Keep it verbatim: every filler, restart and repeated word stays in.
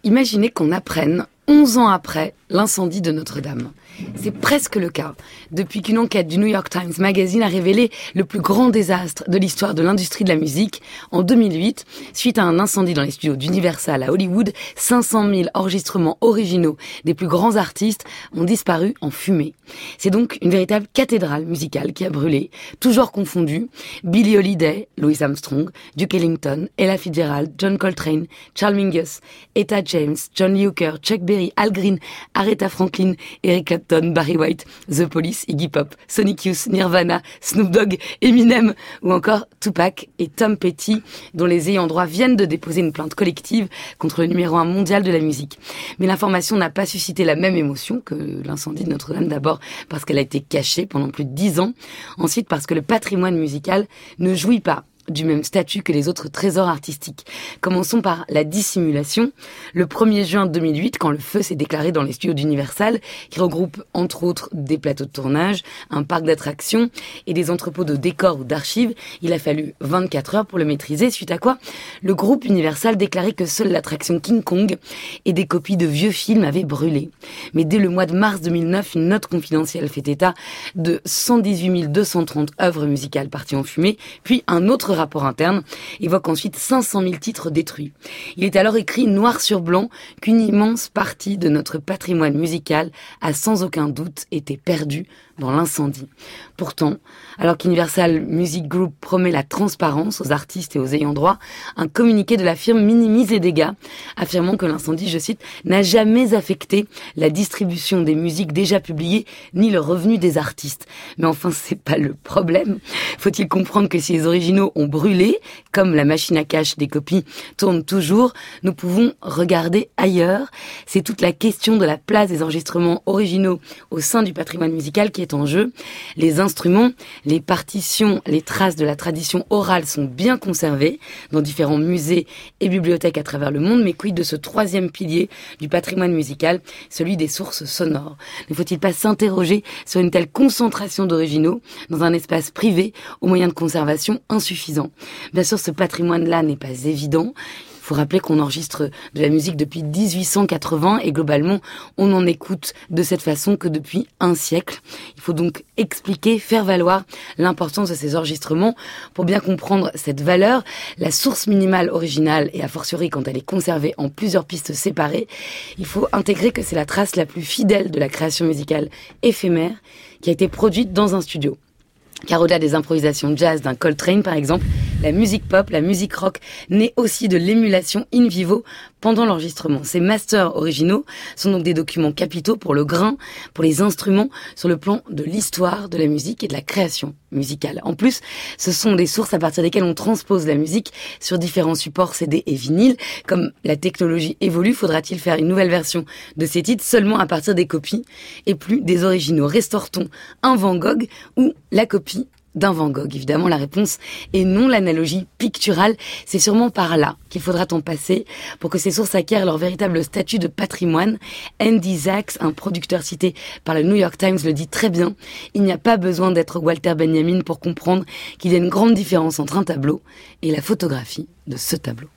Imaginez qu'on apprenne, onze ans après, l'incendie de Notre-Dame. C'est presque le cas, depuis qu'une enquête du New York Times Magazine a révélé le plus grand désastre de l'histoire de l'industrie de la musique. En deux mille huit, suite à un incendie dans les studios d'Universal à Hollywood, cinq cent mille enregistrements originaux des plus grands artistes ont disparu en fumée. C'est donc une véritable cathédrale musicale qui a brûlé, toujours confondue. Billie Holiday, Louis Armstrong, Duke Ellington, Ella Fitzgerald, John Coltrane, Charles Mingus, Etta James, John Lee Hooker, Chuck Berry, Al Green, Aretha Franklin, Eric Clapton, Barry White, The Police, Iggy Pop, Sonic Youth, Nirvana, Snoop Dogg, Eminem ou encore Tupac et Tom Petty, dont les ayants droit viennent de déposer une plainte collective contre le numéro un mondial de la musique. Mais l'information n'a pas suscité la même émotion que l'incendie de Notre-Dame, d'abord parce qu'elle a été cachée pendant plus de dix ans, ensuite parce que le patrimoine musical ne jouit pas du même statut que les autres trésors artistiques. Commençons par la dissimulation. Le premier juin deux mille huit, quand le feu s'est déclaré dans les studios d'Universal, qui regroupe entre autres des plateaux de tournage, un parc d'attractions et des entrepôts de décors ou d'archives, il a fallu vingt-quatre heures pour le maîtriser, suite à quoi le groupe Universal déclarait que seule l'attraction King Kong et des copies de vieux films avaient brûlé. Mais dès le mois de mars deux mille neuf, une note confidentielle fait état de cent dix-huit mille deux cent trente œuvres musicales parties en fumée, puis un autre rapport interne évoque ensuite cinq cent mille titres détruits. Il est alors écrit noir sur blanc qu'une immense partie de notre patrimoine musical a sans aucun doute été perdue dans l'incendie. Pourtant, alors qu'Universal Music Group promet la transparence aux artistes et aux ayants droit, un communiqué de la firme minimise les dégâts, affirmant que l'incendie, je cite, n'a jamais affecté la distribution des musiques déjà publiées ni le revenu des artistes. Mais enfin, c'est pas le problème. Faut-il comprendre que si les originaux ont brûlé, comme la machine à cache des copies tourne toujours, nous pouvons regarder ailleurs. C'est toute la question de la place des enregistrements originaux au sein du patrimoine musical qui est en jeu. Les instruments, les partitions, les traces de la tradition orale sont bien conservées dans différents musées et bibliothèques à travers le monde, mais quid de ce troisième pilier du patrimoine musical, celui des sources sonores? Ne faut-il pas s'interroger sur une telle concentration d'originaux dans un espace privé aux moyens de conservation insuffisants? Bien sûr, ce patrimoine-là n'est pas évident. Il faut rappeler qu'on enregistre de la musique depuis dix-huit cent quatre-vingts et globalement, on n'en écoute de cette façon que depuis un siècle. Il faut donc expliquer, faire valoir l'importance de ces enregistrements pour bien comprendre cette valeur. La source minimale originale, et a fortiori quand elle est conservée en plusieurs pistes séparées, il faut intégrer que c'est la trace la plus fidèle de la création musicale éphémère qui a été produite dans un studio. Car au-delà des improvisations jazz d'un Coltrane, par exemple, la musique pop, la musique rock naît aussi de l'émulation in vivo pendant l'enregistrement. Ces masters originaux sont donc des documents capitaux pour le grain, pour les instruments, sur le plan de l'histoire de la musique et de la création musicale. En plus, ce sont des sources à partir desquelles on transpose la musique sur différents supports C D et vinyle. Comme la technologie évolue, faudra-t-il faire une nouvelle version de ces titres seulement à partir des copies et plus des originaux? Restaure-t-on un Van Gogh ou la copie d'un Van Gogh? Évidemment, la réponse est non. L'analogie picturale, c'est sûrement par là qu'il faudra en passer pour que ces sources acquièrent leur véritable statut de patrimoine. Andy Zaks, un producteur cité par le New York Times, le dit très bien. Il n'y a pas besoin d'être Walter Benjamin pour comprendre qu'il y a une grande différence entre un tableau et la photographie de ce tableau.